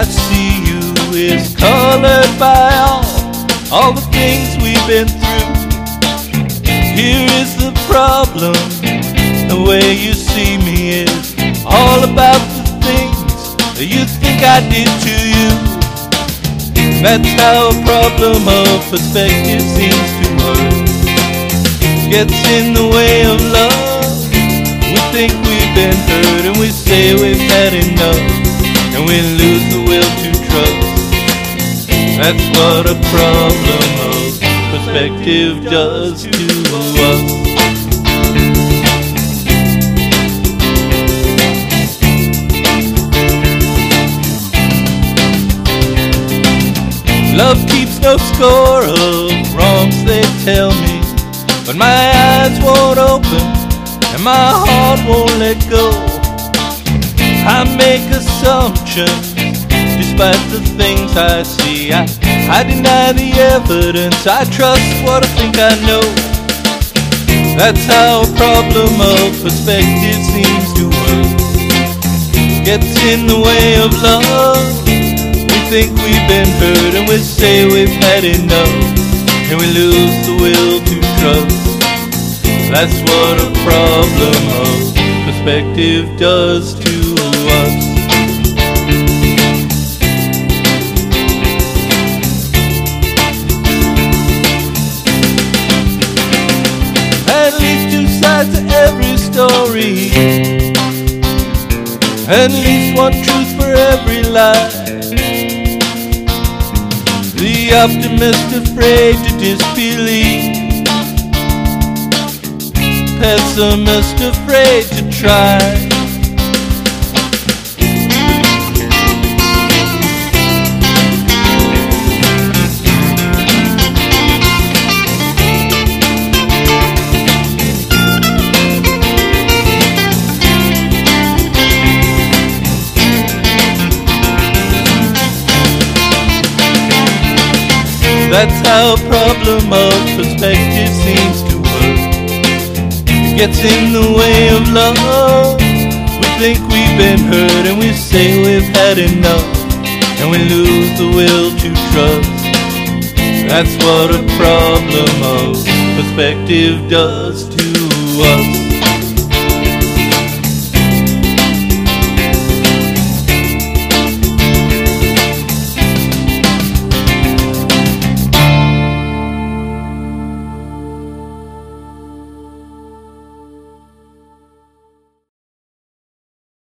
I see you is colored by all the things we've been through. Here is the problem, the way you see me is all about the things that you think I did to you. That's how a problem of perspective seems to work. Gets in the way of love. We think we've been hurt and we say we've had enough, and we lose the will to trust. That's what a problem of perspective does to us. Love keeps no score of wrongs, they tell me, but my eyes won't open and my heart won't let go. I make assumptions despite the things I see. I deny the evidence, I trust what I think I know. That's how a problem of perspective seems to work. Gets in the way of love. We think we've been hurt and we say we've had enough, and we lose the will to trust. That's what a problem of perspective does to us. At least two sides to every story, at least one truth for every lie. The optimist afraid to disbelieve, pessimist afraid to try. That's how a problem of perspective seems to work. It gets in the way of love. We think we've been hurt and we say we've had enough, and we lose the will to trust. That's what a problem of perspective does to us.